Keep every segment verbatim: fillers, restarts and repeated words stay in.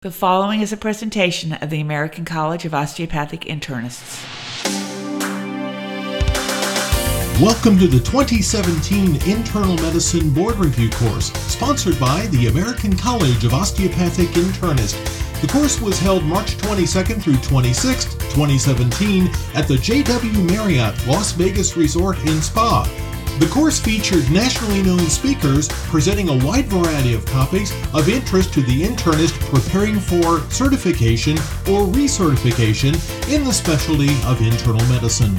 The following is a presentation of the American College of Osteopathic Internists. Welcome to the twenty seventeen Internal Medicine Board Review course, sponsored by the American College of Osteopathic Internists. The course was held March twenty-second through twenty-sixth, twenty seventeen at the J W Marriott Las Vegas Resort and Spa. The course featured nationally known speakers presenting a wide variety of topics of interest to the internist preparing for certification or recertification in the specialty of internal medicine.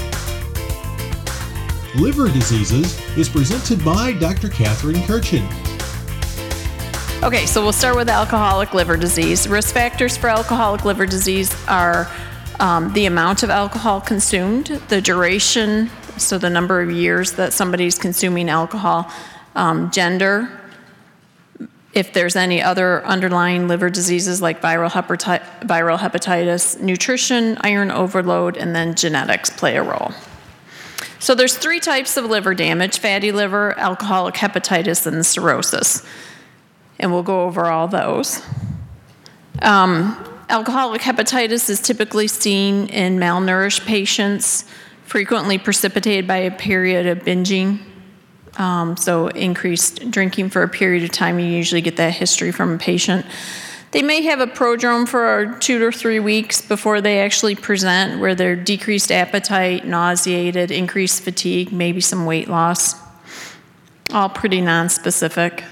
Liver Diseases is presented by Doctor Catherine Kirchen. Okay, so we'll start with alcoholic liver disease. Risk factors for alcoholic liver disease are um, the amount of alcohol consumed, the duration, so the number of years that somebody's consuming alcohol, um, gender, if there's any other underlying liver diseases like viral, hepati- viral hepatitis, nutrition, iron overload, and then genetics play a role. So there's three types of liver damage: fatty liver, alcoholic hepatitis, and cirrhosis. And we'll go over all those. Um, alcoholic hepatitis is typically seen in malnourished patients, frequently precipitated by a period of binging. Um, so increased drinking for a period of time, you usually get that history from a patient. They may have a prodrome for two to three weeks before they actually present, where they're decreased appetite, nauseated, increased fatigue, maybe some weight loss. All pretty nonspecific.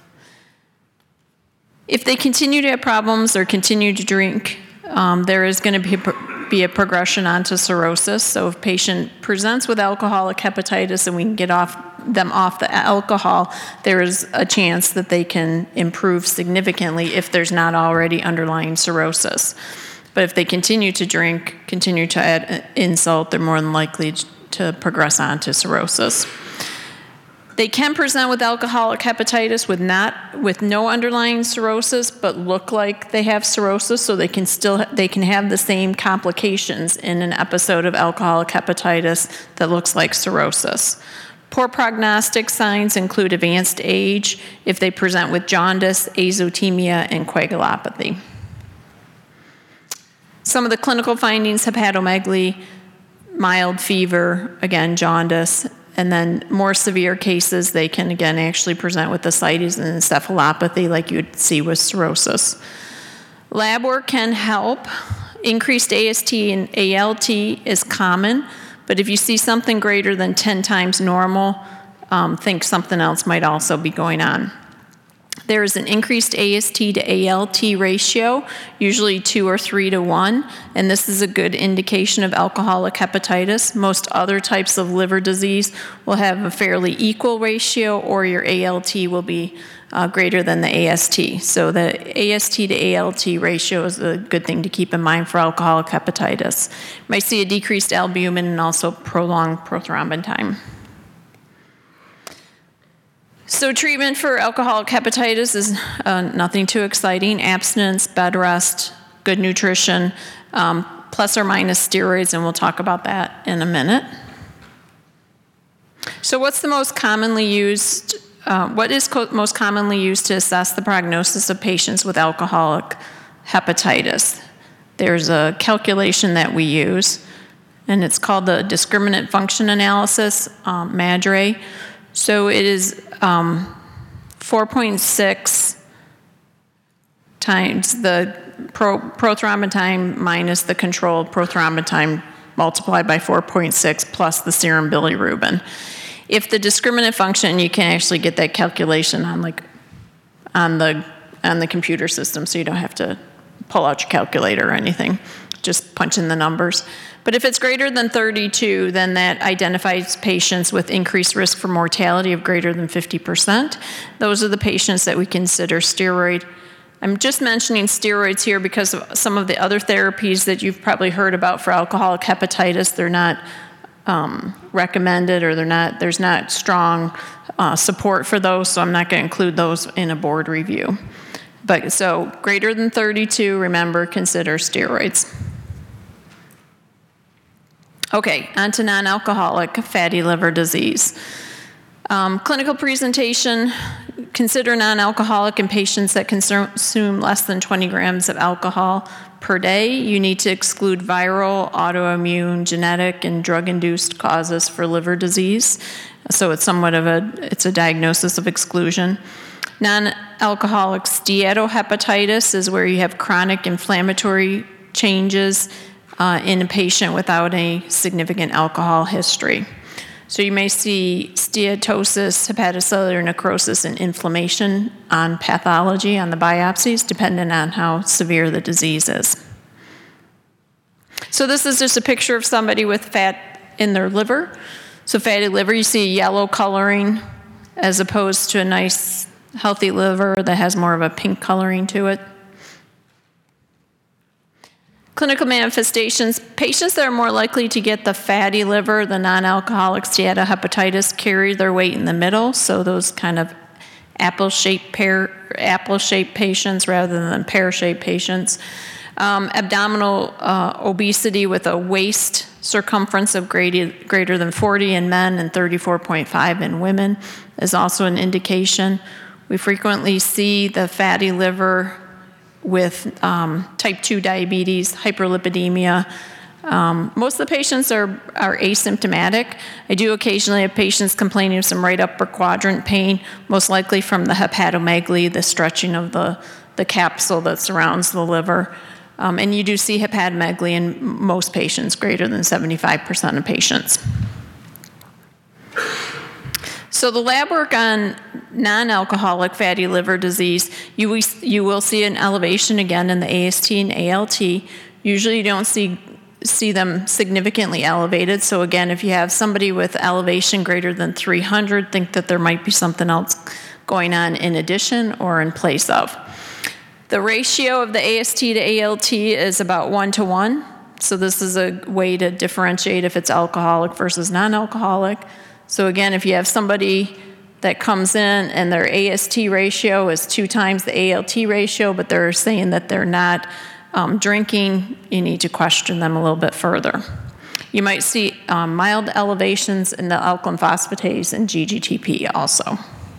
If they continue to have problems or continue to drink, um, there is going to be a, be a progression onto cirrhosis. So if a patient presents with alcoholic hepatitis and we can get off them off the alcohol, there is a chance that they can improve significantly if there's not already underlying cirrhosis. But if they continue to drink, continue to add insult, they're more than likely to progress on to cirrhosis. They can present with alcoholic hepatitis with not with no underlying cirrhosis, but look like they have cirrhosis, so they can still they can have the same complications in an episode of alcoholic hepatitis that looks like cirrhosis. Poor prognostic signs include advanced age if they present with jaundice, azotemia, and coagulopathy. Some of the clinical findings: hepatomegaly, mild fever, again jaundice. And then more severe cases, they can again actually present with ascites and encephalopathy like you'd see with cirrhosis. Lab work can help. Increased A S T and A L T is common, but if you see something greater than ten times normal, um, think something else might also be going on. There is an increased A S T to A L T ratio, usually two or three to one, and this is a good indication of alcoholic hepatitis. Most other types of liver disease will have a fairly equal ratio, or your A L T will be uh, greater than the A S T. So the A S T to A L T ratio is a good thing to keep in mind for alcoholic hepatitis. You might see a decreased albumin and also prolonged prothrombin time. So treatment for alcoholic hepatitis is uh, nothing too exciting. Abstinence, bed rest, good nutrition, um, plus or minus steroids, and we'll talk about that in a minute. So what's the most commonly used, uh, what is co- most commonly used to assess the prognosis of patients with alcoholic hepatitis? There's a calculation that we use, and it's called the discriminant function analysis, um, MADRE. So it is um, four point six times the pro, prothrombin time minus the controlled prothrombin time multiplied by four point six plus the serum bilirubin. If the discriminant function, you can actually get that calculation on like on the on the computer system, so you don't have to pull out your calculator or anything. Just punch in the numbers. But if it's greater than thirty-two, then that identifies patients with increased risk for mortality of greater than fifty percent. Those are the patients that we consider steroid. I'm just mentioning steroids here because of some of the other therapies that you've probably heard about for alcoholic hepatitis. They're not um, recommended, or they're not. There's not strong uh, support for those, so I'm not going to include those in a board review. But so greater than thirty-two, remember, consider steroids. Okay, on to non-alcoholic fatty liver disease. Um, clinical presentation, consider non-alcoholic in patients that consume less than twenty grams of alcohol per day. You need to exclude viral, autoimmune, genetic, and drug-induced causes for liver disease. So it's somewhat of a, it's a diagnosis of exclusion. Non-alcoholic steatohepatitis is where you have chronic inflammatory changes uh, in a patient without a significant alcohol history. So you may see steatosis, hepatocellular necrosis, and inflammation on pathology, on the biopsies, depending on how severe the disease is. So this is just a picture of somebody with fat in their liver. So fatty liver, you see yellow coloring as opposed to a nice healthy liver that has more of a pink coloring to it. Clinical manifestations, patients that are more likely to get the fatty liver, the non-alcoholic steatohepatitis, carry their weight in the middle, so those kind of apple-shaped pear, apple-shaped patients rather than pear-shaped patients. Um, abdominal uh, obesity with a waist circumference of greater, greater than forty in men and thirty-four point five in women is also an indication. We frequently see the fatty liver with um, type two diabetes, hyperlipidemia. Um, most of the patients are, are asymptomatic. I do occasionally have patients complaining of some right upper quadrant pain, most likely from the hepatomegaly, the stretching of the, the capsule that surrounds the liver. Um, and you do see hepatomegaly in most patients, greater than seventy-five percent of patients. So the lab work on non-alcoholic fatty liver disease, you, we, you will see an elevation again in the A S T and A L T. Usually you don't see, see them significantly elevated. So again, if you have somebody with elevation greater than three hundred, think that there might be something else going on in addition or in place of. The ratio of the A S T to A L T is about one to one. So this is a way to differentiate if it's alcoholic versus non-alcoholic. So again, if you have somebody that comes in and their A S T ratio is two times the A L T ratio, but they're saying that they're not um, drinking, you need to question them a little bit further. You might see um, mild elevations in the alkaline phosphatase and G G T P also.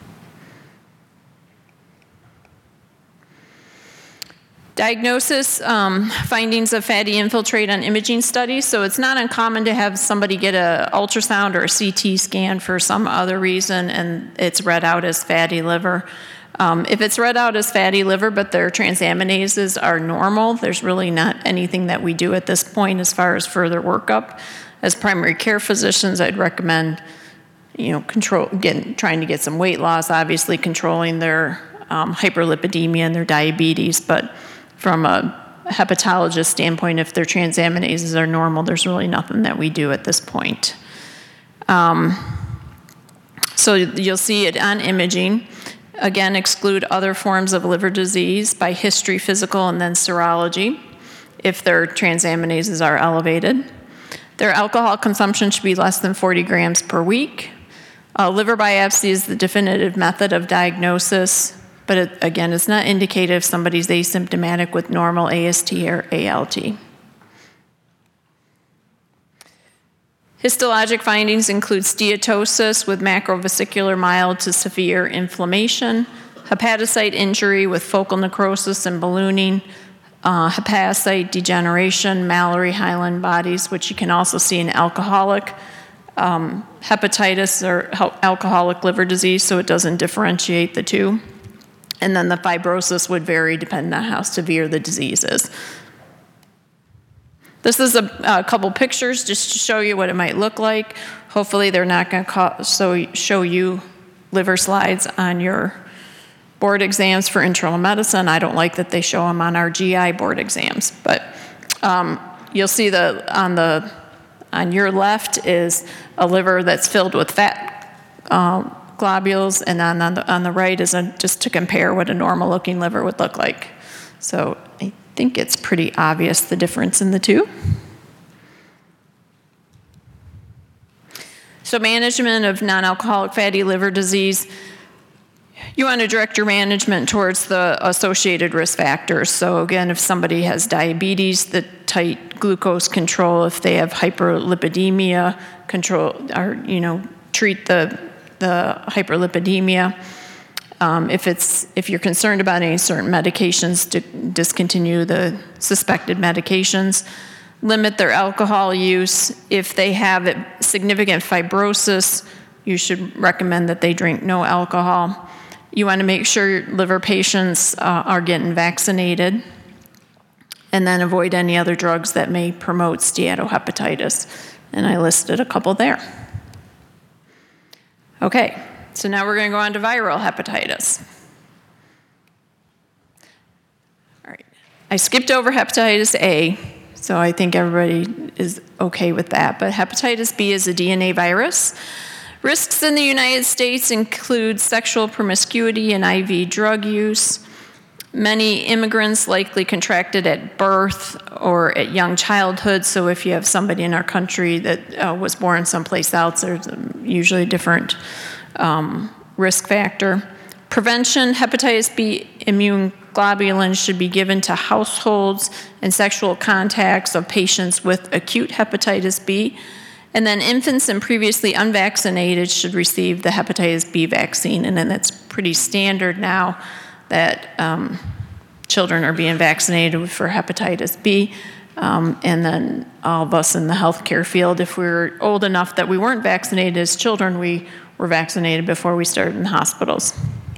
Diagnosis, um, findings of fatty infiltrate on imaging studies. So it's not uncommon to have somebody get an ultrasound or a C T scan for some other reason and it's read out as fatty liver. Um, if it's read out as fatty liver but their transaminases are normal, there's really not anything that we do at this point as far as further workup. As primary care physicians, I'd recommend, you know, control, getting, trying to get some weight loss, obviously controlling their um, hyperlipidemia and their diabetes, but from a hepatologist standpoint, if their transaminases are normal, there's really nothing that we do at this point. Um, so you'll see it on imaging. Again, exclude other forms of liver disease by history, physical, and then serology if their transaminases are elevated. Their alcohol consumption should be less than forty grams per week. Uh, liver biopsy is the definitive method of diagnosis. But it, again, it's not indicative if somebody's asymptomatic with normal A S T or A L T. Histologic findings include steatosis with macrovesicular mild to severe inflammation, hepatocyte injury with focal necrosis and ballooning, uh, hepatocyte degeneration, Mallory-Highland bodies, which you can also see in alcoholic um, hepatitis or alcoholic liver disease, so it doesn't differentiate the two. And then the fibrosis would vary depending on how severe the disease is. This is a, a couple pictures just to show you what it might look like. Hopefully they're not going to so show you liver slides on your board exams for internal medicine. I don't like that they show them on our G I board exams. But um, you'll see the on the on your left is a liver that's filled with fat um, globules, and on, on, the, on the right is a, just to compare what a normal-looking liver would look like. So I think it's pretty obvious the difference in the two. So management of non-alcoholic fatty liver disease, you want to direct your management towards the associated risk factors. So again, if somebody has diabetes, the tight glucose control. If they have hyperlipidemia, control, or, you know, treat the the hyperlipidemia. Um, if it's if you're concerned about any certain medications, to discontinue the suspected medications. Limit their alcohol use. If they have significant fibrosis, you should recommend that they drink no alcohol. You want to make sure your liver patients uh, are getting vaccinated, and then avoid any other drugs that may promote steatohepatitis. And I listed a couple there. Okay, so now we're going to go on to viral hepatitis. All right, I skipped over hepatitis A, so I think everybody is okay with that. But hepatitis B is a D N A virus. Risks in the United States include sexual promiscuity and I V drug use. Many immigrants likely contracted at birth or at young childhood, so if you have somebody in our country that uh, was born someplace else, there's usually a different um, risk factor. Prevention, hepatitis B immune globulins should be given to households and sexual contacts of patients with acute hepatitis B. And then infants and previously unvaccinated should receive the hepatitis B vaccine. And then it's pretty standard now that um, children are being vaccinated for hepatitis B. Um, and then all of us in the healthcare field, if we were old enough that we weren't vaccinated as children, we were vaccinated before we started in the hospitals.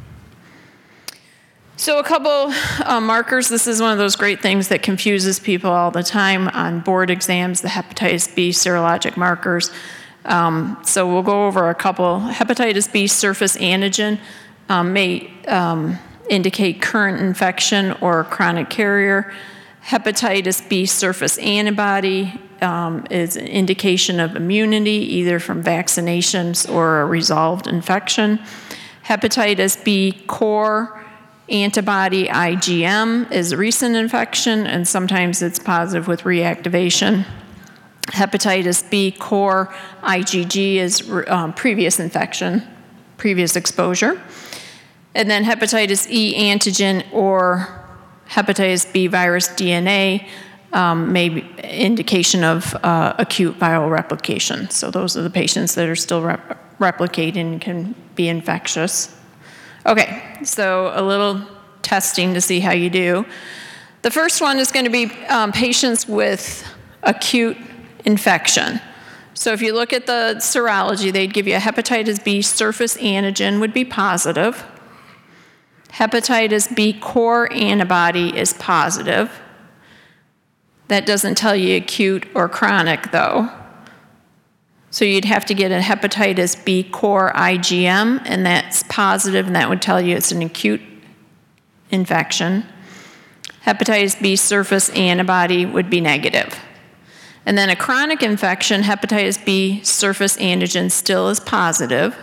So a couple uh, markers. This is one of those great things that confuses people all the time on board exams, the hepatitis B serologic markers. Um, so we'll go over a couple. Hepatitis B surface antigen um, may um, indicate current infection or chronic carrier. Hepatitis B surface antibody um, is an indication of immunity, either from vaccinations or a resolved infection. Hepatitis B core antibody I G M is a recent infection, and sometimes it's positive with reactivation. Hepatitis B core I G G is um, previous infection, previous exposure. And then hepatitis E antigen or hepatitis B virus D N A um, may be indication of uh, acute viral replication. So those are the patients that are still rep- replicating and can be infectious. Okay, so a little testing to see how you do. The first one is going to be um, patients with acute infection. So if you look at the serology, they'd give you a hepatitis B surface antigen would be positive. Hepatitis B core antibody is positive. That doesn't tell you acute or chronic, though. So you'd have to get a hepatitis B core I G M, and that's positive, and that would tell you it's an acute infection. Hepatitis B surface antibody would be negative. And then a chronic infection, hepatitis B surface antigen still is positive.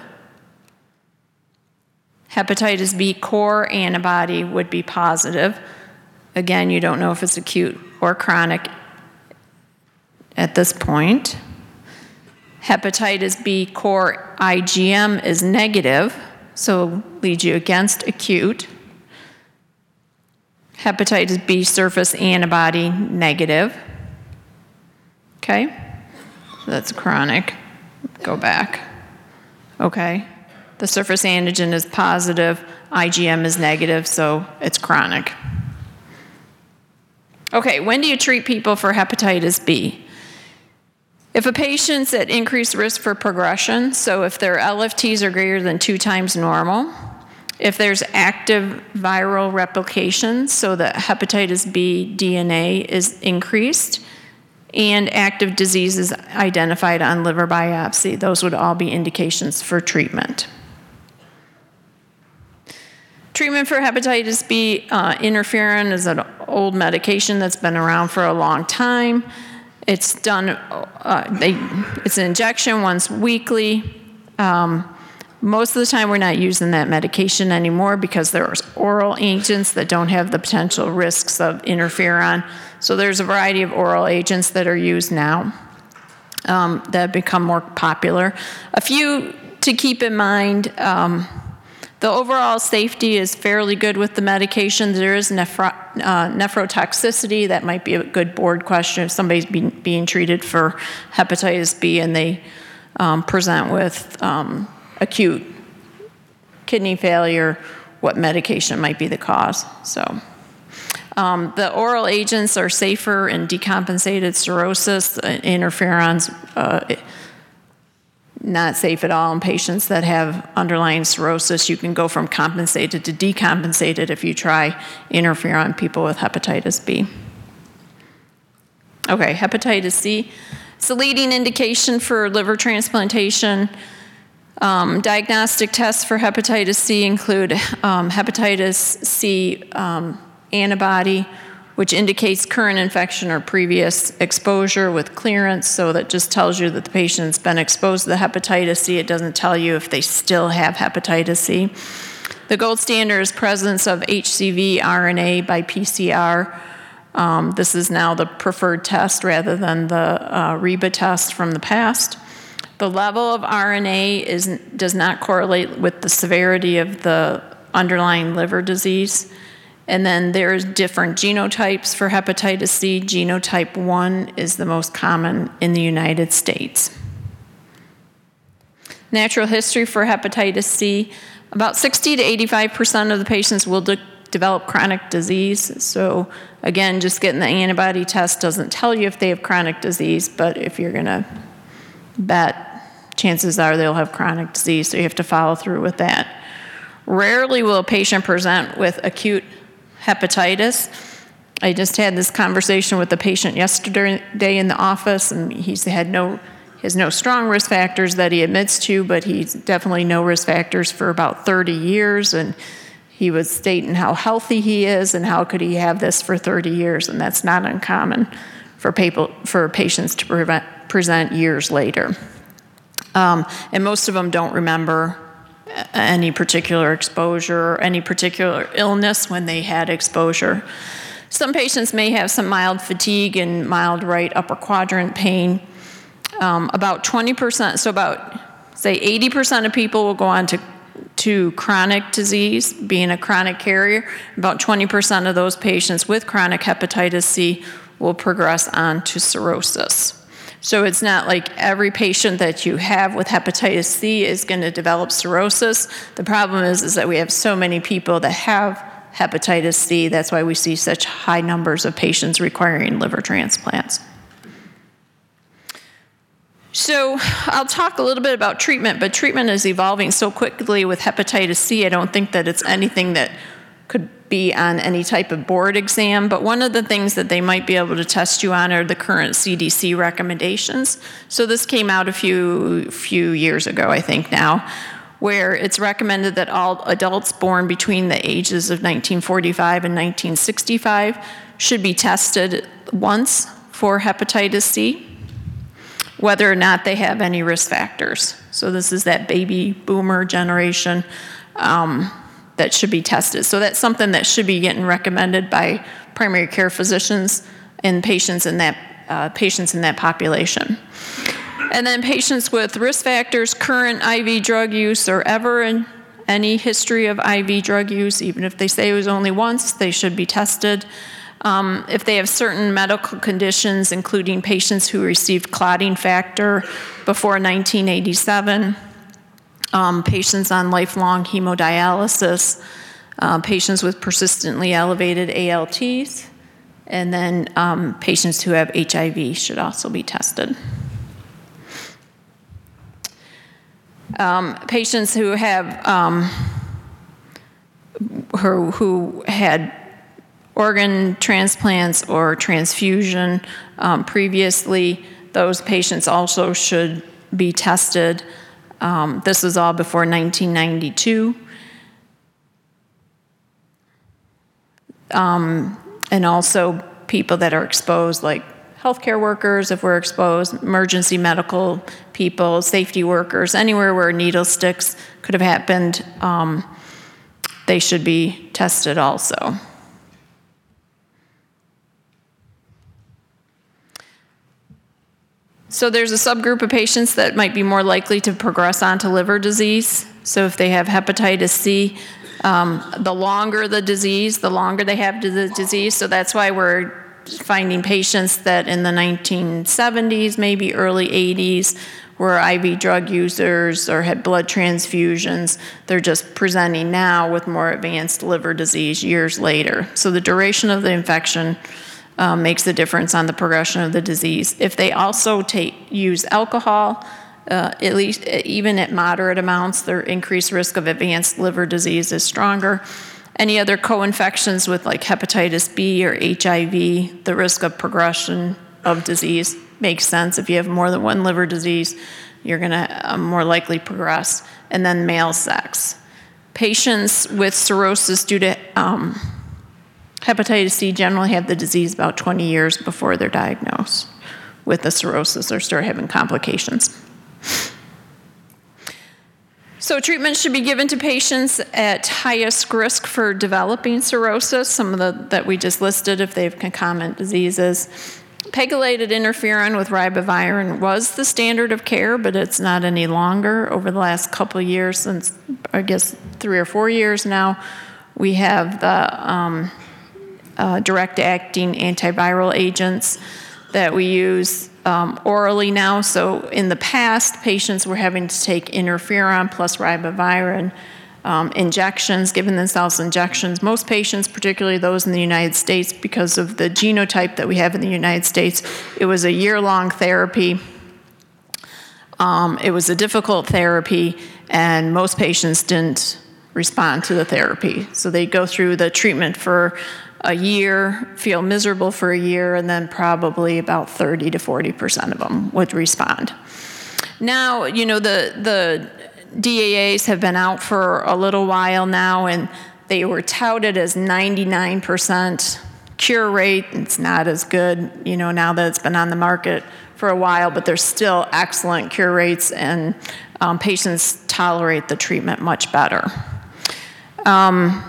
Hepatitis B core antibody would be positive. Again, you don't know if it's acute or chronic at this point. Hepatitis B core I G M is negative, so leads you against acute. Hepatitis B surface antibody, negative. Okay, so that's chronic. Go back. Okay, the surface antigen is positive, I G M is negative, so it's chronic. Okay, when do you treat people for hepatitis B? If a patient's at increased risk for progression, so if their L F Ts are greater than two times normal, if there's active viral replication, so the hepatitis B D N A is increased, and active disease is identified on liver biopsy, those would all be indications for treatment. Treatment for hepatitis B, uh, interferon is an old medication that's been around for a long time. It's done, uh, they, it's an injection once weekly. Um, most of the time we're not using that medication anymore because there's oral agents that don't have the potential risks of interferon. So there's a variety of oral agents that are used now um, that have become more popular. A few to keep in mind, um, the overall safety is fairly good with the medication. There is nephro, uh, nephrotoxicity. That might be a good board question if somebody's being, being treated for hepatitis B and they um, present with um, acute kidney failure what medication might be the cause. So um, the oral agents are safer in decompensated cirrhosis. Uh, interferons, uh, not safe at all in patients that have underlying cirrhosis. You can go from compensated to decompensated if you try interferon people with hepatitis B. Okay, hepatitis C. It's a leading indication for liver transplantation. Um, diagnostic tests for hepatitis C include um, hepatitis C um, antibody, which indicates current infection or previous exposure with clearance, so that just tells you that the patient's been exposed to the hepatitis C. It doesn't tell you if they still have hepatitis C. The gold standard is presence of H C V R N A by P C R. Um, this is now the preferred test rather than the uh, REBA test from the past. The level of R N A is, does not correlate with the severity of the underlying liver disease. And then there's different genotypes for hepatitis C. Genotype one is the most common in the United States. Natural history for hepatitis C, about sixty to eighty-five percent of the patients will de- develop chronic disease. So again, just getting the antibody test doesn't tell you if they have chronic disease, but if you're gonna bet, chances are they'll have chronic disease, so you have to follow through with that. Rarely will a patient present with acute hepatitis. I just had this conversation with the patient yesterday in the office, and he's had no, he has no strong risk factors that he admits to, but he's definitely no risk factors for about thirty years, and he was stating how healthy he is and how could he have this for thirty years, and that's not uncommon for people, for patients to prevent, present years later. Um, and most of them don't remember any particular exposure or any particular illness when they had exposure. Some patients may have some mild fatigue and mild right upper quadrant pain. Um, about twenty percent, so about, say, eighty percent of people will go on to, to chronic disease, being a chronic carrier. About twenty percent of those patients with chronic hepatitis C will progress on to cirrhosis. So it's not like every patient that you have with hepatitis C is going to develop cirrhosis. The problem is, is that we have so many people that have hepatitis C. That's why we see such high numbers of patients requiring liver transplants. So I'll talk a little bit about treatment, but treatment is evolving so quickly with hepatitis C, I don't think that it's anything that could be on any type of board exam, but one of the things that they might be able to test you on are the current C D C recommendations. So this came out a few few years ago, I think now, where it's recommended that all adults born between the ages of nineteen forty-five and nineteen sixty-five should be tested once for hepatitis C, whether or not they have any risk factors. So this is that baby boomer generation. Um, that should be tested. So that's something that should be getting recommended by primary care physicians and patients in that uh, patients in that population. And then patients with risk factors, current I V drug use, or ever in any history of I V drug use, even if they say it was only once, they should be tested. Um, if they have certain medical conditions, including patients who received clotting factor before nineteen eighty-seven, Um, patients on lifelong hemodialysis, uh, patients with persistently elevated A L Ts, and then um, patients who have H I V should also be tested. Um, patients who have um, who, who had organ transplants or transfusion um, previously, those patients also should be tested. Um, this was all before nineteen ninety-two. Um, and also people that are exposed, like healthcare workers, if we're exposed, emergency medical people, safety workers, anywhere where needle sticks could have happened, um, they should be tested also. So there's a subgroup of patients that might be more likely to progress on to liver disease. So if they have hepatitis C, um, the longer the disease, the longer they have the disease. So that's why we're finding patients that in the nineteen seventies, maybe early eighties, were I V drug users or had blood transfusions. They're just presenting now with more advanced liver disease years later. So the duration of the infection um, makes a difference on the progression of the disease. If they also take use alcohol, uh, at least even at moderate amounts, their increased risk of advanced liver disease is stronger. Any other co-infections with like hepatitis B or H I V, the risk of progression of disease makes sense. If you have more than one liver disease, you're going to uh, more likely progress. And then male sex. Patients with cirrhosis due to um, hepatitis C generally have the disease about twenty years before they're diagnosed with the cirrhosis or start having complications. So treatment should be given to patients at highest risk for developing cirrhosis, some of the that we just listed if they have concomitant diseases. Pegylated interferon with ribavirin was the standard of care, but it's not any longer. Over the last couple of years, since I guess three or four years now, we have the um, uh, direct-acting antiviral agents that we use um, orally now. So in the past, patients were having to take interferon plus ribavirin um, injections, giving themselves injections. Most patients, particularly those in the United States, because of the genotype that we have in the United States, it was a year-long therapy. Um, it was a difficult therapy, and most patients didn't respond to the therapy. So they go through the treatment for a year, feel miserable for a year, and then probably about thirty to forty percent of them would respond. Now, you know, the, the D A As have been out for a little while now, and they were touted as ninety-nine percent cure rate. It's not as good, you know, now that it's been on the market for a while, but there's still excellent cure rates, and um, patients tolerate the treatment much better. Um,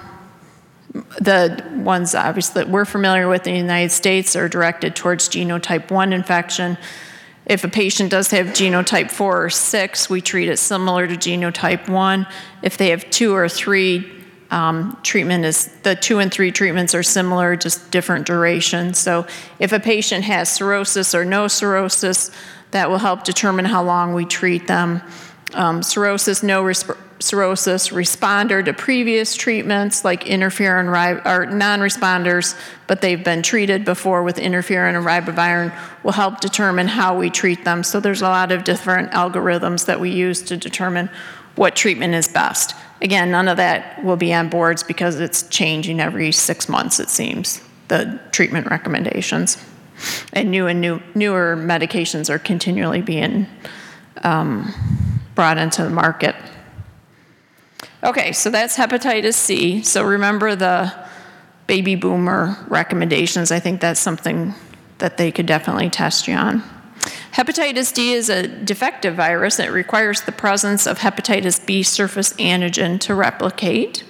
The ones, obviously, that we're familiar with in the United States are directed towards genotype one infection. If a patient does have genotype four or six, we treat it similar to genotype one. If they have two or three, um, treatment is, the two and three treatments are similar, just different durations. So if a patient has cirrhosis or no cirrhosis, that will help determine how long we treat them. Um, cirrhosis, no resp- cirrhosis, responder to previous treatments like interferon, or non-responders, but they've been treated before with interferon and ribavirin, will help determine how we treat them. So there's a lot of different algorithms that we use to determine what treatment is best. Again, none of that will be on boards because it's changing every six months, it seems, the treatment recommendations. And new and new, newer medications are continually being um, brought into the market. Okay, so that's hepatitis C. So remember the baby boomer recommendations. I think that's something that they could definitely test you on. Hepatitis D is a defective virus. It requires the presence of hepatitis B surface antigen to replicate.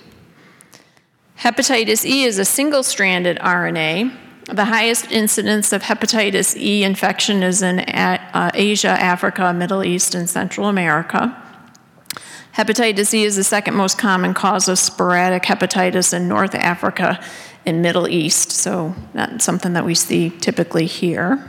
Hepatitis E is a single-stranded R N A. The highest incidence of hepatitis E infection is in uh, Asia, Africa, Middle East, and Central America. Hepatitis E is the second most common cause of sporadic hepatitis in North Africa and Middle East, so not something that we see typically here.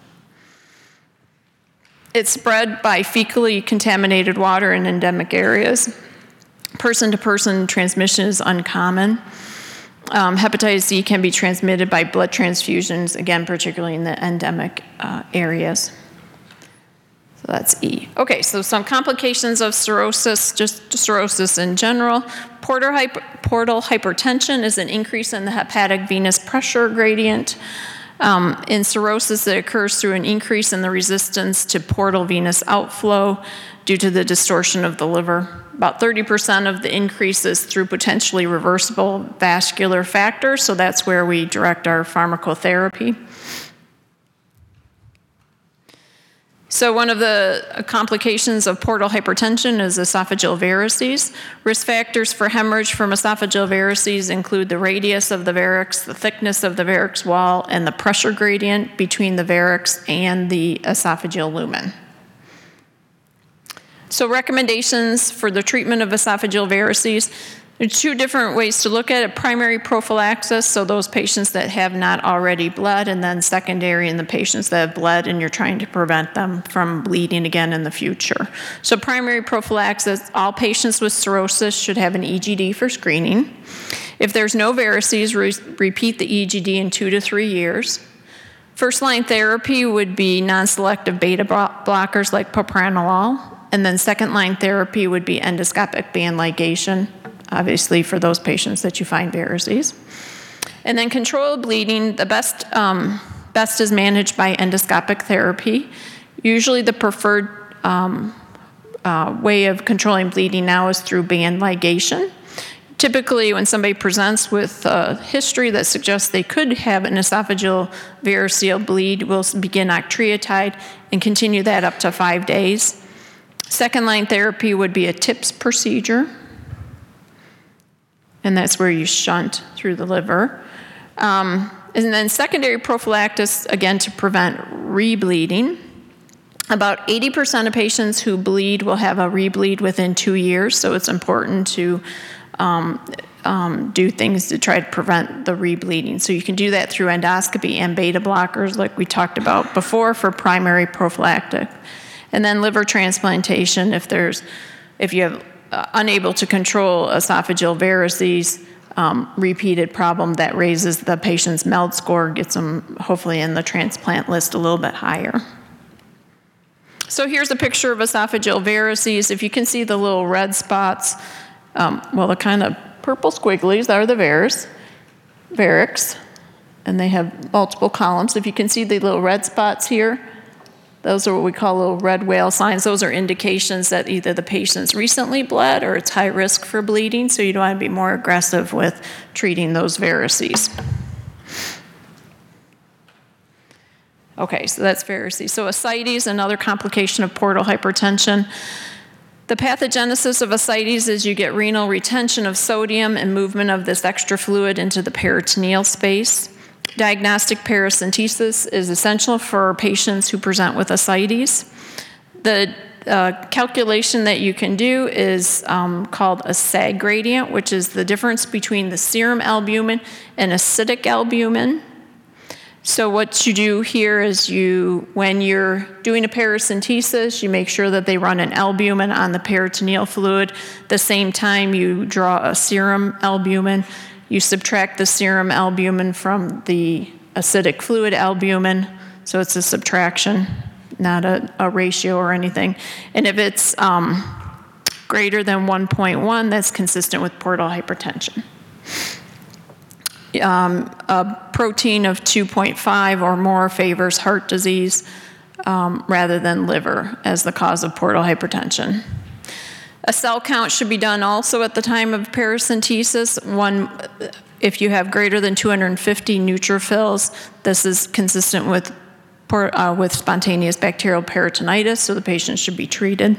It's spread by fecally contaminated water in endemic areas. Person-to-person transmission is uncommon. Um, hepatitis E can be transmitted by blood transfusions, again, particularly in the endemic uh, areas. So that's E. Okay, so some complications of cirrhosis, just cirrhosis in general. Portal, hyper, portal hypertension is an increase in the hepatic venous pressure gradient. Um, in cirrhosis, it occurs through an increase in the resistance to portal venous outflow due to the distortion of the liver. About thirty percent of the increase is through potentially reversible vascular factors, so that's where we direct our pharmacotherapy. So one of the complications of portal hypertension is esophageal varices. Risk factors for hemorrhage from esophageal varices include the radius of the varix, the thickness of the varix wall, and the pressure gradient between the varix and the esophageal lumen. So recommendations for the treatment of esophageal varices. There's two different ways to look at it. Primary prophylaxis, so those patients that have not already bled, and then secondary in the patients that have bled and you're trying to prevent them from bleeding again in the future. So primary prophylaxis, all patients with cirrhosis should have an E G D for screening. If there's no varices, re repeat the E G D in two to three years. First line therapy would be non-selective beta blockers like propranolol, and then second line therapy would be endoscopic band ligation, obviously for those patients that you find varices. And then control of bleeding, the best, um, best is managed by endoscopic therapy. Usually the preferred um, uh, way of controlling bleeding now is through band ligation. Typically, when somebody presents with a history that suggests they could have an esophageal variceal bleed, we'll begin octreotide and continue that up to five days. Second line therapy would be a TIPS procedure, and that's where you shunt through the liver. Um, and then secondary prophylaxis, again, to prevent rebleeding. About eighty percent of patients who bleed will have a rebleed within two years, so it's important to um, um, do things to try to prevent the rebleeding. So you can do that through endoscopy and beta blockers like we talked about before for primary prophylactic. And then liver transplantation if there's, if you have uh, unable to control esophageal varices, um, repeated problem that raises the patient's MELD score, gets them hopefully in the transplant list a little bit higher. So here's a picture of esophageal varices. If you can see the little red spots, um, well, the kind of purple squigglies are the varix, varix, and they have multiple columns. If you can see the little red spots here, those are what we call little red whale signs. Those are indications that either the patient's recently bled or it's high risk for bleeding, so you want to be more aggressive with treating those varices. Okay, so that's varices. So ascites, another complication of portal hypertension. The pathogenesis of ascites is you get renal retention of sodium and movement of this extra fluid into the peritoneal space. Diagnostic paracentesis is essential for patients who present with ascites. The uh, calculation that you can do is um, called a S A G gradient, which is the difference between the serum albumin and acidic albumin. So what you do here is you, when you're doing a paracentesis, you make sure that they run an albumin on the peritoneal fluid. At the same time, you draw a serum albumin. You subtract the serum albumin from the acidic fluid albumin, so it's a subtraction, not a, a ratio or anything. And if it's um, greater than one point one, that's consistent with portal hypertension. Um, a protein of two point five or more favors heart disease um, rather than liver as the cause of portal hypertension. A cell count should be done also at the time of paracentesis. One, if you have greater than two hundred fifty neutrophils, this is consistent with, uh, with spontaneous bacterial peritonitis, so the patient should be treated.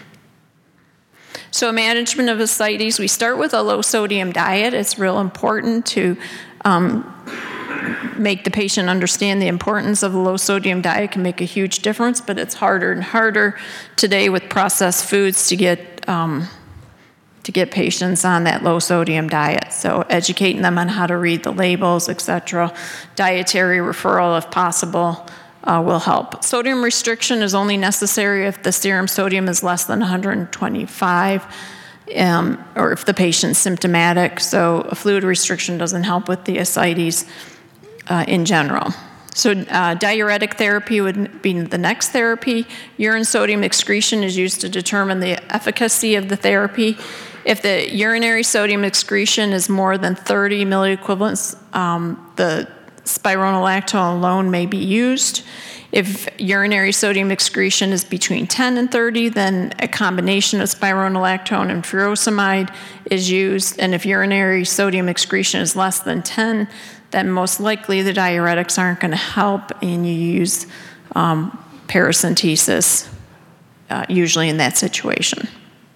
So management of ascites, we start with a low sodium diet. It's real important to um, make the patient understand the importance of a low sodium diet. It can make a huge difference, but it's harder and harder today with processed foods to get um, to get patients on that low sodium diet. So educating them on how to read the labels, et cetera. Dietary referral if possible. Uh, will help. Sodium restriction is only necessary if the serum sodium is less than one hundred twenty-five um, or if the patient's symptomatic. So a fluid restriction doesn't help with the ascites uh, in general. So uh, diuretic therapy would be the next therapy. Urine sodium excretion is used to determine the efficacy of the therapy. If the urinary sodium excretion is more than thirty milliequivalents, um, the spironolactone alone may be used. If urinary sodium excretion is between ten and thirty, then a combination of spironolactone and furosemide is used. And if urinary sodium excretion is less than ten, then most likely the diuretics aren't going to help, and you use um, paracentesis uh, usually in that situation.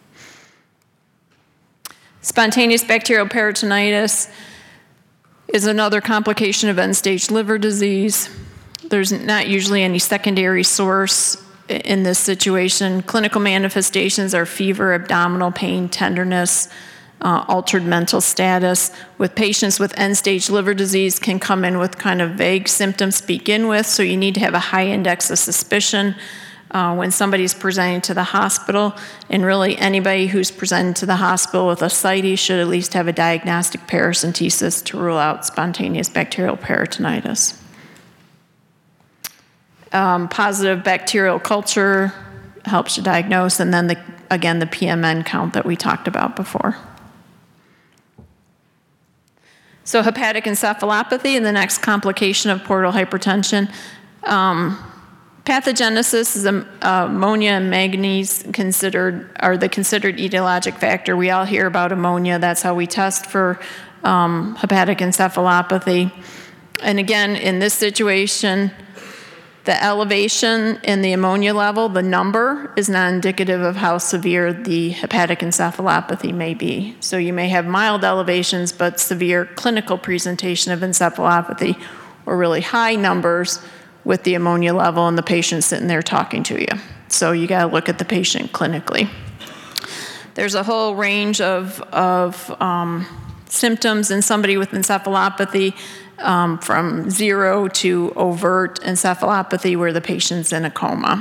Spontaneous bacterial peritonitis is another complication of end-stage liver disease. There's not usually any secondary source in this situation. Clinical manifestations are fever, abdominal pain, tenderness, uh, altered mental status. With patients with end-stage liver disease can come in with kind of vague symptoms to begin with, so you need to have a high index of suspicion uh, when somebody's presenting to the hospital. And really anybody who's presenting to the hospital with ascites should at least have a diagnostic paracentesis to rule out spontaneous bacterial peritonitis. Um, positive bacterial culture helps you diagnose, and then the, again, the P M N count that we talked about before. So hepatic encephalopathy, the next complication of portal hypertension. Um, pathogenesis is um, ammonia and manganese considered, are the considered etiologic factor. We all hear about ammonia. That's how we test for um, hepatic encephalopathy. And again, in this situation, the elevation in the ammonia level, the number, is not indicative of how severe the hepatic encephalopathy may be. So you may have mild elevations, but severe clinical presentation of encephalopathy, or really high numbers with the ammonia level and the patient sitting there talking to you. So you gotta look at the patient clinically. There's a whole range of, of um, symptoms in somebody with encephalopathy, Um, from zero to overt encephalopathy where the patient's in a coma.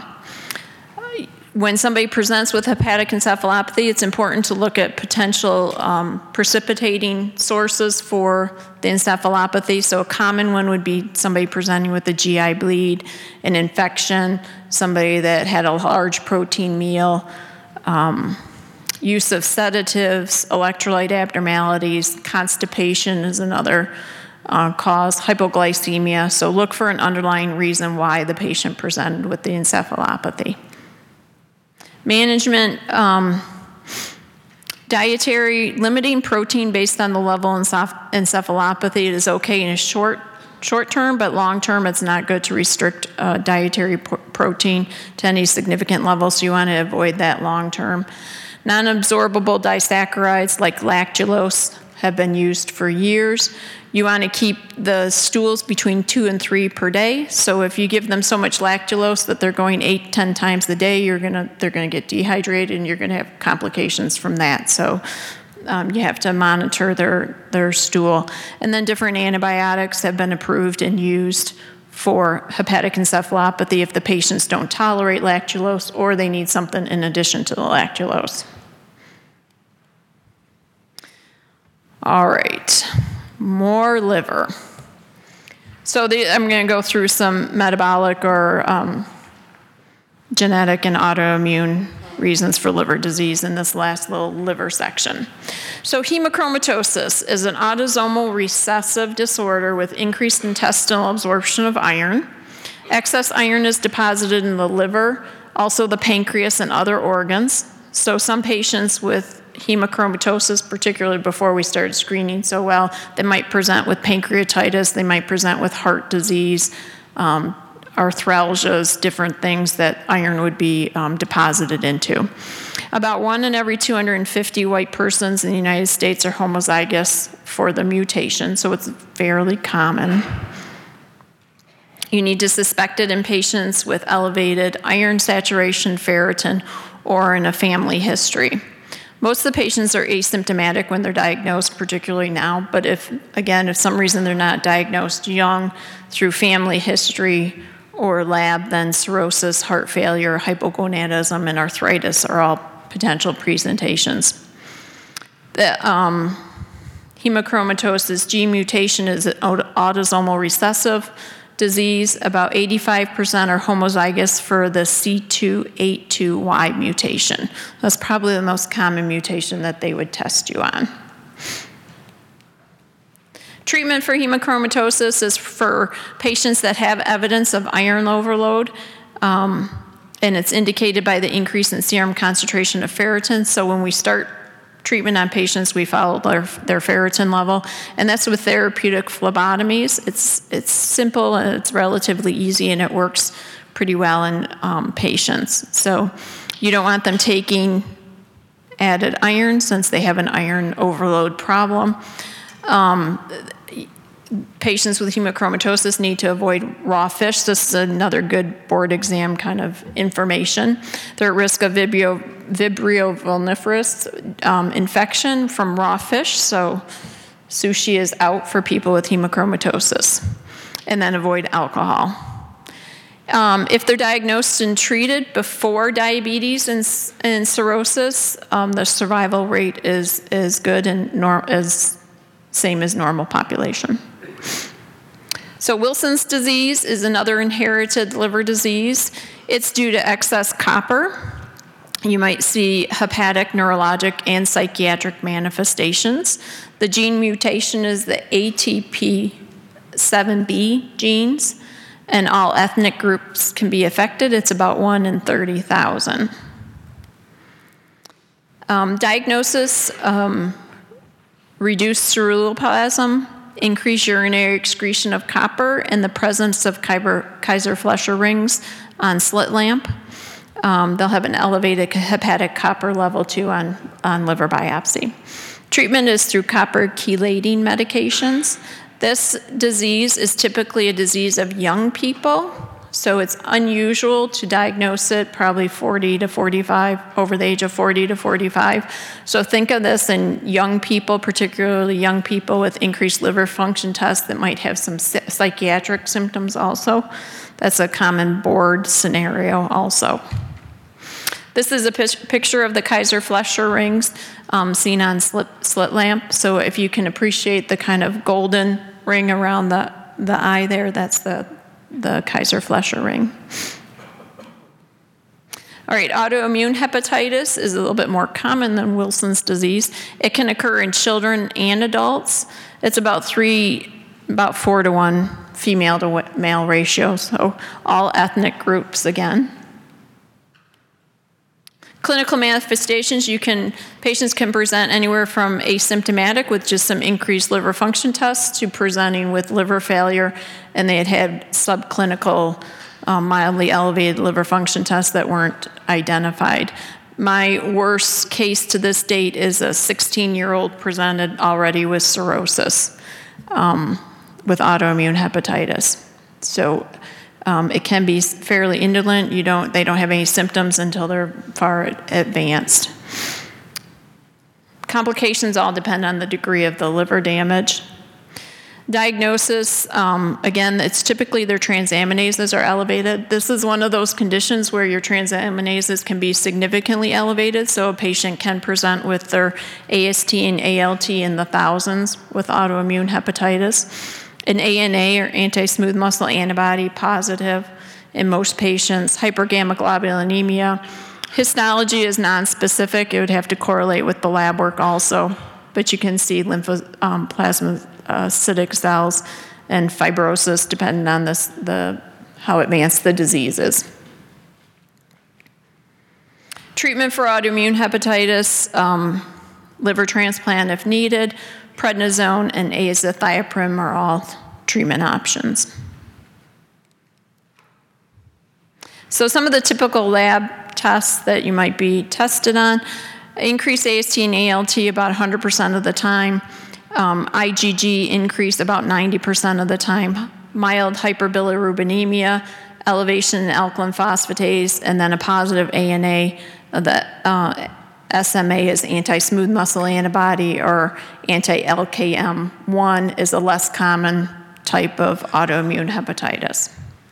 When somebody presents with hepatic encephalopathy, it's important to look at potential um, precipitating sources for the encephalopathy. So a common one would be somebody presenting with a G I bleed, an infection, somebody that had a large protein meal, um, use of sedatives, electrolyte abnormalities, constipation is another Uh, cause, hypoglycemia. So look for an underlying reason why the patient presented with the encephalopathy. Management, um, dietary, limiting protein based on the level of encephalopathy is okay in a short, short term, but long term it's not good to restrict uh, dietary p- protein to any significant level, so you want to avoid that long term. Non-absorbable disaccharides like lactulose have been used for years. You want to keep the stools between two and three per day. So if you give them so much lactulose that they're going eight, ten times a day, you're gonna they're gonna get dehydrated and you're gonna have complications from that. So um, you have to monitor their their stool. And then different antibiotics have been approved and used for hepatic encephalopathy if the patients don't tolerate lactulose or they need something in addition to the lactulose. All right. More liver. So the, I'm going to go through some metabolic or um, genetic and autoimmune reasons for liver disease in this last little liver section. So hemochromatosis is an autosomal recessive disorder with increased intestinal absorption of iron. Excess iron is deposited in the liver, also the pancreas and other organs. So some patients with hemochromatosis, particularly before we started screening so well, they might present with pancreatitis, they might present with heart disease, um, arthralgias, different things that iron would be um, deposited into. About one in every two hundred fifty white persons in the United States are homozygous for the mutation, so it's fairly common. You need to suspect it in patients with elevated iron saturation, ferritin, or in a family history. Most of the patients are asymptomatic when they're diagnosed, particularly now, but if, again, if some reason they're not diagnosed young through family history or lab, then cirrhosis, heart failure, hypogonadism, and arthritis are all potential presentations. The um, hemochromatosis G mutation is an autosomal recessive disease. About eighty-five percent are homozygous for the C two eighty-two Y mutation. That's probably the most common mutation that they would test you on. Treatment for hemochromatosis is for patients that have evidence of iron overload, um, and it's indicated by the increase in serum concentration of ferritin. So when we start treatment on patients, we follow their, their ferritin level, and that's with therapeutic phlebotomies. It's, it's simple and it's relatively easy, and it works pretty well in um, patients. So you don't want them taking added iron since they have an iron overload problem. Um, patients with hemochromatosis need to avoid raw fish. This is another good board exam kind of information. They're at risk of Vibrio Vibrio vulniferus um, infection from raw fish. So sushi is out for people with hemochromatosis. And then avoid alcohol. Um, if they're diagnosed and treated before diabetes and, and cirrhosis, um, the survival rate is, is good and nor- is same as normal population. So Wilson's disease is another inherited liver disease. It's due to excess copper. You might see hepatic, neurologic, and psychiatric manifestations. The gene mutation is the A T P seven B genes, and all ethnic groups can be affected. It's about one in thirty thousand. Um, diagnosis, um, reduced ceruloplasm, increased urinary excretion of copper, and the presence of Kaiser-Fleischer rings on slit lamp. Um, they'll have an elevated hepatic copper level too on, on liver biopsy. Treatment is through copper chelating medications. This disease is typically a disease of young people, so it's unusual to diagnose it probably forty to forty-five, over the age of forty to forty-five. So think of this in young people, particularly young people with increased liver function tests that might have some psychiatric symptoms also. That's a common board scenario also. This is a picture of the Kaiser-Fleischer rings um, seen on slit, slit lamp. So if you can appreciate the kind of golden ring around the, the eye there, that's the, the Kaiser-Fleischer ring. All right, autoimmune hepatitis is a little bit more common than Wilson's disease. It can occur in children and adults. It's about three, about four to one female to male ratio, so all ethnic groups again. Clinical manifestations, you can, patients can present anywhere from asymptomatic with just some increased liver function tests to presenting with liver failure, and they had had subclinical um, mildly elevated liver function tests that weren't identified. My worst case to this date is a sixteen-year-old presented already with cirrhosis, um, with autoimmune hepatitis. So Um, it can be fairly indolent. You don't, they don't have any symptoms until they're far advanced. Complications all depend on the degree of the liver damage. Diagnosis, um, again, it's typically their transaminases are elevated. This is one of those conditions where your transaminases can be significantly elevated, so a patient can present with their A S T and A L T in the thousands with autoimmune hepatitis. An A N A, or anti-smooth muscle antibody, positive in most patients. Hypergammaglobulinemia. Histology is nonspecific. It would have to correlate with the lab work also. But you can see lymphoplasmacytic cells and fibrosis depending on this, the, how advanced the disease is. Treatment for autoimmune hepatitis, um, liver transplant if needed. Prednisone and azathioprine are all treatment options. So some of the typical lab tests that you might be tested on: increased A S T and A L T about one hundred percent of the time, um, I G G increase about ninety percent of the time, mild hyperbilirubinemia, elevation in alkaline phosphatase, and then a positive A N A that uh, S M A is anti-smooth muscle antibody, or anti-L K M one is a less common type of autoimmune hepatitis.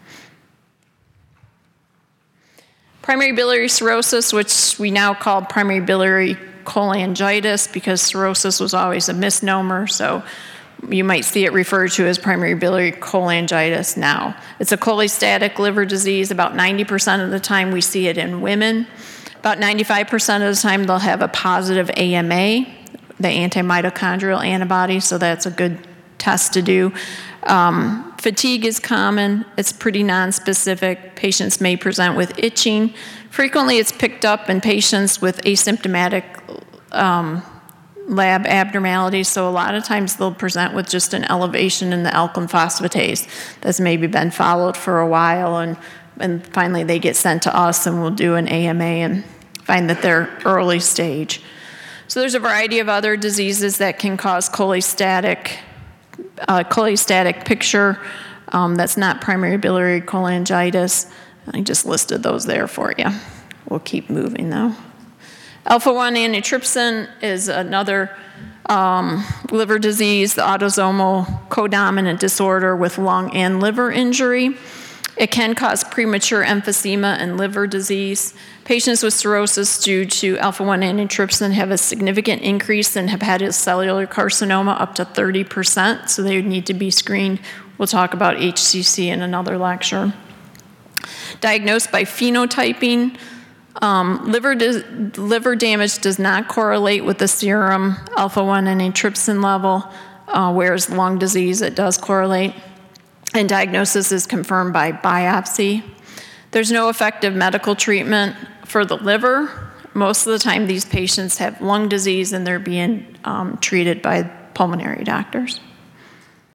Primary biliary cirrhosis, which we now call primary biliary cholangitis because cirrhosis was always a misnomer, so you might see it referred to as primary biliary cholangitis now. It's a cholestatic liver disease. About ninety percent of the time we see it in women. About ninety-five percent of the time they'll have a positive A M A, the anti-mitochondrial antibody, so that's a good test to do. Um, fatigue is common. It's pretty nonspecific. Patients may present with itching. Frequently it's picked up in patients with asymptomatic um, lab abnormalities, so a lot of times they'll present with just an elevation in the alkaline phosphatase that's maybe been followed for a while, and, and finally they get sent to us and we'll do an A M A and find that they're early stage. So there's a variety of other diseases that can cause cholestatic, uh, cholestatic picture um, that's not primary biliary cholangitis. I just listed those there for you. We'll keep moving though. Alpha one antitrypsin is another um, liver disease, the autosomal codominant disorder with lung and liver injury. It can cause premature emphysema and liver disease. Patients with cirrhosis due to alpha one antitrypsin have a significant increase in hepatocellular carcinoma, up to thirty percent, so they would need to be screened. We'll talk about H C C in another lecture. Diagnosed by phenotyping, um, liver, liver damage does not correlate with the serum alpha one antitrypsin level, uh, whereas lung disease, it does correlate. And diagnosis is confirmed by biopsy. There's no effective medical treatment for the liver. Most of the time, these patients have lung disease and they're being um, treated by pulmonary doctors.